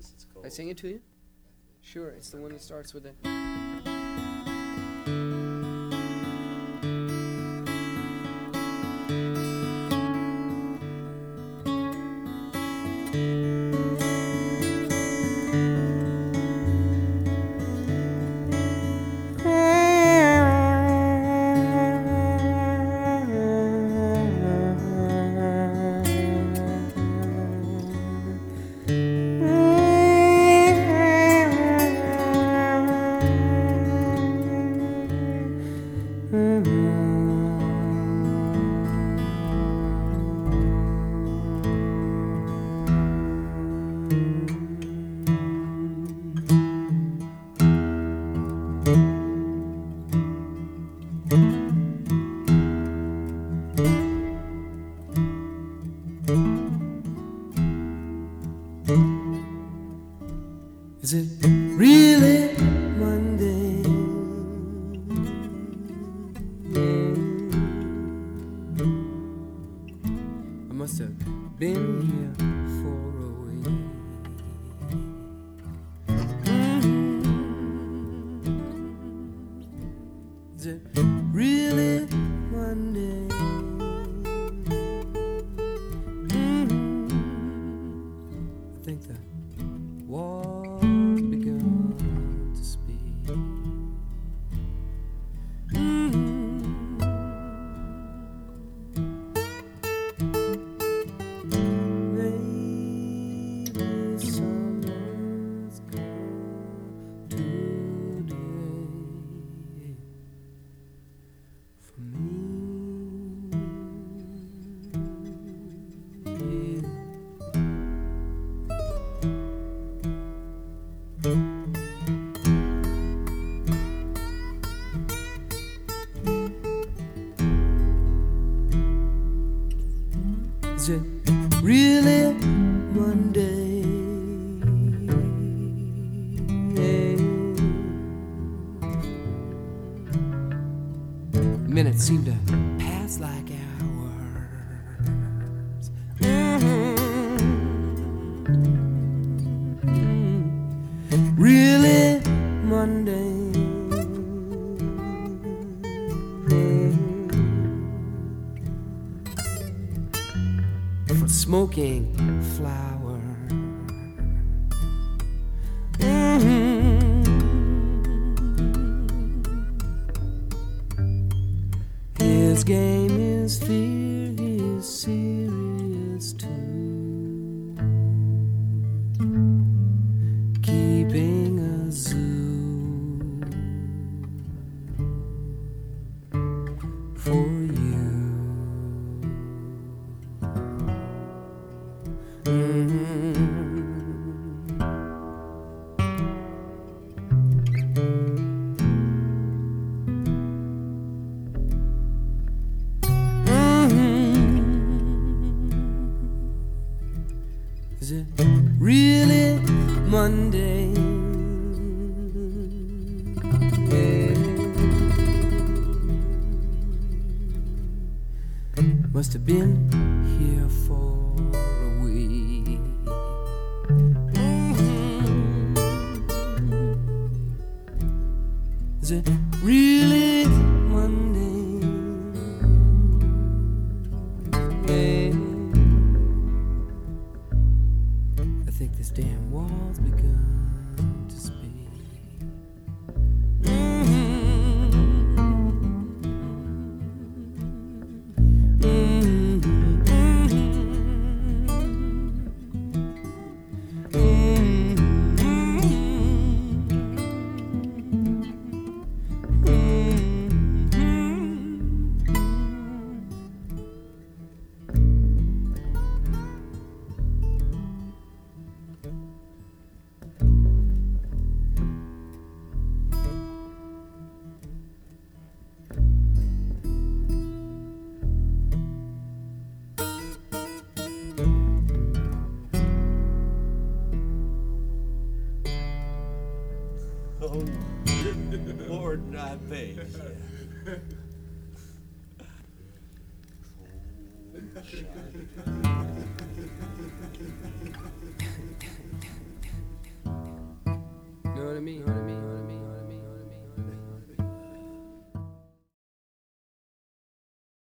this? It's called. I sing it to you? Sure, it's the one that starts with a. Is it really Monday? I must have been here for a week. Is it really Monday? I think the war's begun to speak. Maybe someone's gone today for me. Is it really Monday? Minutes seem to pass like hours. Really Monday? For smoking flower. His game is fear, he's serious too. Keeping a zoo for you. Is it really Monday? Must have been here for a week. Is it really Monday? I think this damn wall's begun to speak. Oh, Lord, I beg you. what I mean?